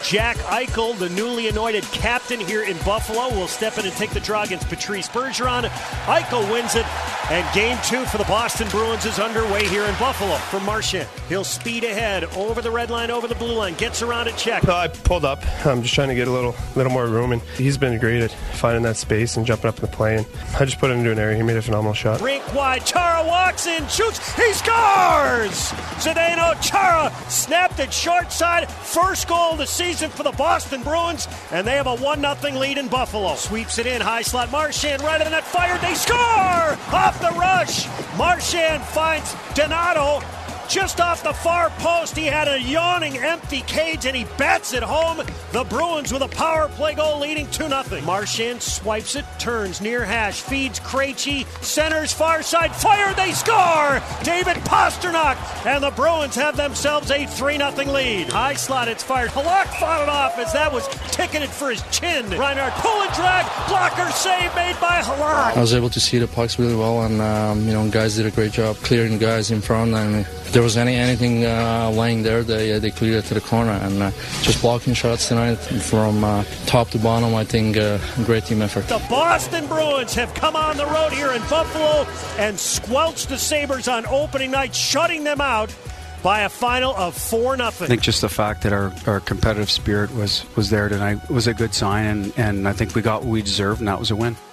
Jack Eichel, the newly anointed captain here in Buffalo, will step in and take the draw against Patrice Bergeron. Eichel wins it, and Game 2 for the Boston Bruins is underway here in Buffalo. For Marchand, he'll speed ahead over the red line, over the blue line, gets around a check. I pulled up. I'm just trying to get a little more room, and he's been great at finding that space and jumping up in the play. And I just put it into an area. He made a phenomenal shot. Rink wide, Chara walks in, shoots, he scores! Zdeno Chara snapped it short side. First goal of the season for the Boston Bruins, and they have a 1-0 lead in Buffalo. Sweeps it in, high slot, Marchand right of the net, fired, they score! Off the rush, Marchand finds Donato just off the far post. He had a yawning empty cage, and he bats it home. The Bruins with a power play goal leading 2-0. Marchand swipes it, turns near hash, feeds Krejci, centers far side, fire, they score! David Pastrnak, and the Bruins have themselves a 3-0 lead. High slot, it's fired. Halak fought it off as that was ticketed for his chin. Reinhart pull and drag, blocker save made by Halak. I was able to see the pucks really well, and guys did a great job clearing guys in front, and if there was anything laying there, they cleared it to the corner, and just blocking shots tonight from top to bottom. I think great team effort. The Boston Bruins have come on the road here in Buffalo and squelched the Sabres on opening night, shutting them out by a final of 4-0. I think just the fact that our competitive spirit was there tonight was a good sign, and I think we got what we deserved, and that was a win.